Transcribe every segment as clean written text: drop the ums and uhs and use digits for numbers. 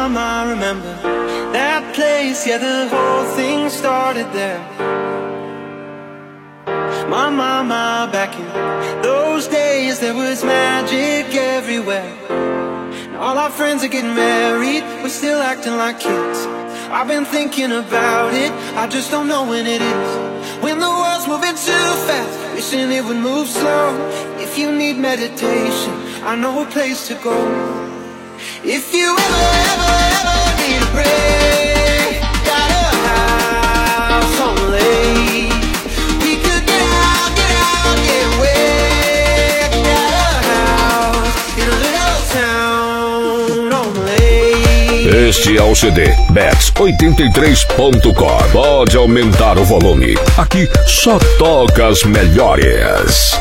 mama, remember that place? Yeah, the whole thing started there. My mama, back in those days, there was magic everywhere. Now all our friends are getting married, we're still acting like kids. I've been thinking about it, I just don't know when it is. When the world's moving too fast, wishing it would move slow. If you need meditation, I know a place to go. If you ever need a break, got a house on the lake. We could get out, get away. Got a house in a little town on the lake. Este é o CD Bets83.com. Pode aumentar o volume. Aqui só toca as melhores.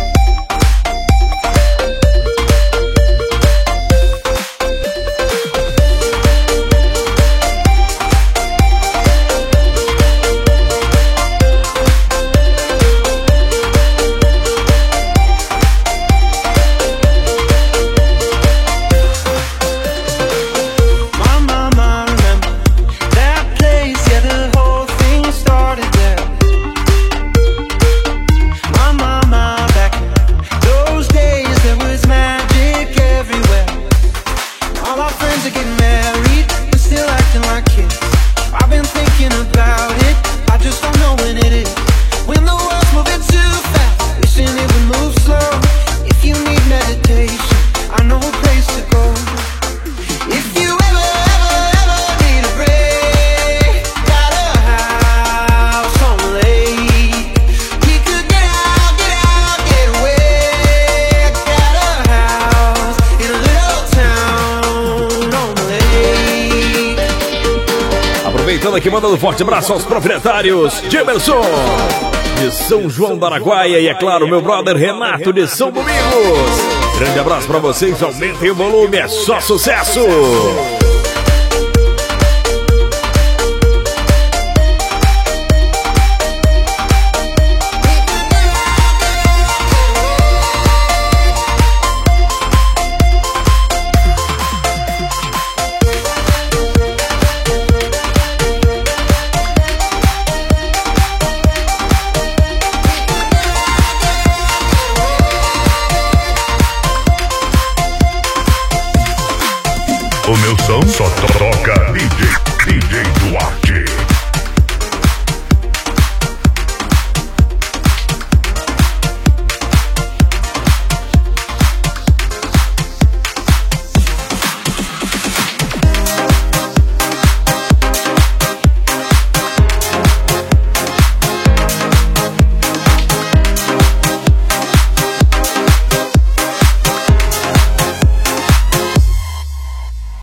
Aqui mandando um forte abraço aos proprietários de Emerson de São João da Araguaia e, é claro, meu brother Renato de São Domingos. Grande abraço pra vocês, aumentem o volume, é só sucesso! O meu som só toca DJ Duarte.